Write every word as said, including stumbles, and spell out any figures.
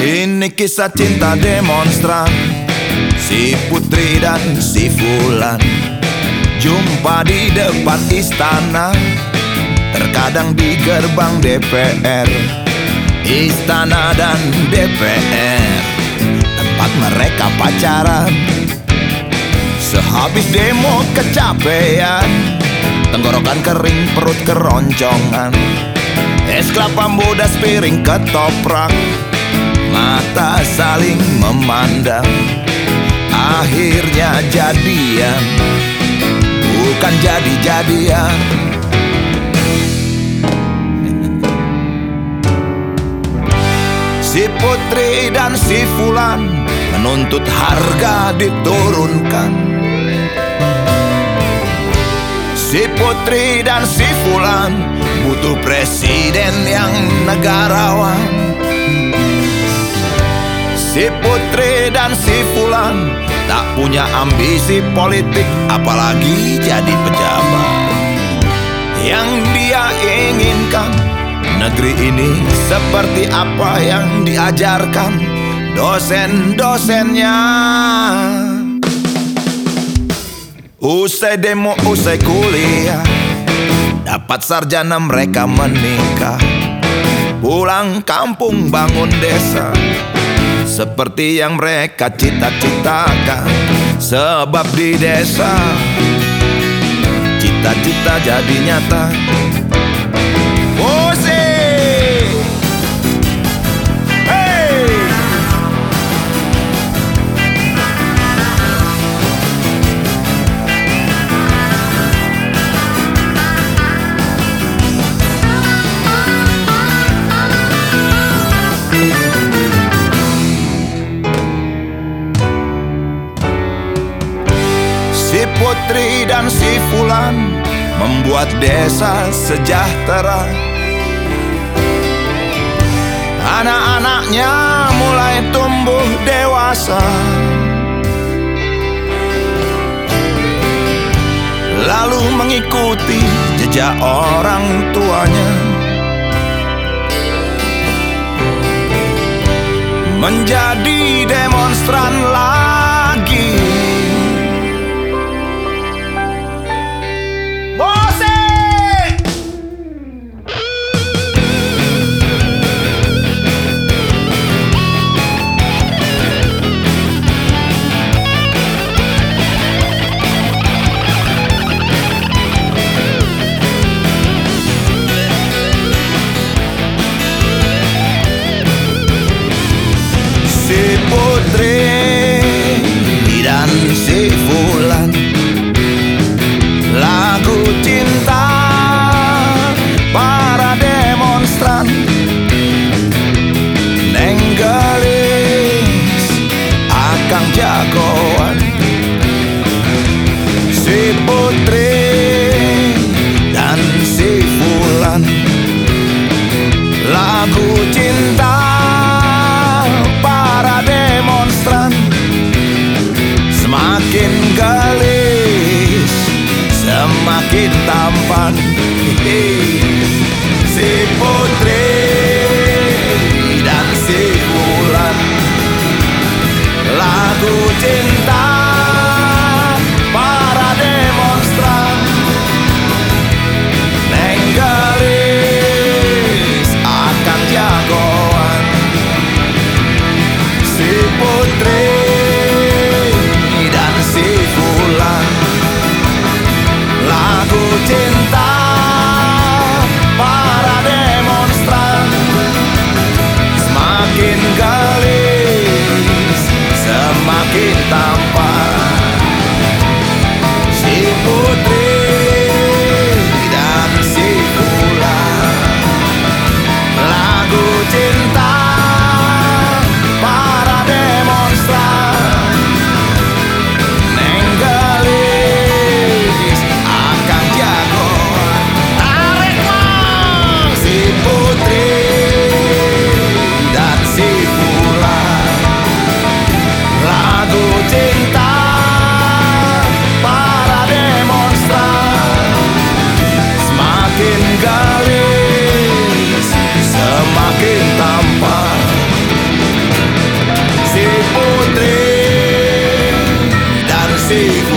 Ini kisah cinta demonstran, si Putri dan si Fulan jumpa di depan istana, terkadang di gerbang D P R. Istana dan D P R, tempat mereka pacaran. Sehabis demo kecapean, tenggorokan kering, perut keroncongan, es kelapa muda sepiring ketoprak, mata saling memandang. Akhirnya jadian, bukan jadi-jadian. Si Putri dan si Fulan menuntut harga diturunkan. Si Putri dan si Fulan butuh presiden yang negarawan. Si Putri dan si Fulan tak punya ambisi politik, apalagi jadi pejabat. Yang dia inginkan, negeri ini seperti apa yang diajarkan dosen-dosennya. Usai demo, usai kuliah, dapat sarjana mereka menikah, pulang kampung bangun desa seperti yang mereka cita-citakan. Sebab di desa cita-cita jadi nyata. Si Putri dan si Fulan membuat desa sejahtera. Anak-anaknya mulai tumbuh dewasa, lalu mengikuti jejak orang tuanya, menjadi demonstran lagi. Si Putri dan si Fulan, lagu cinta para demonstran. Nenggelis akang jagoan. Si Putri dan si Fulan, lagu cinta semakin gelis, semakin tampan. Si Putri dan si Fulan, lagu cinta para demonstran. Neng gelis akan jago. kasih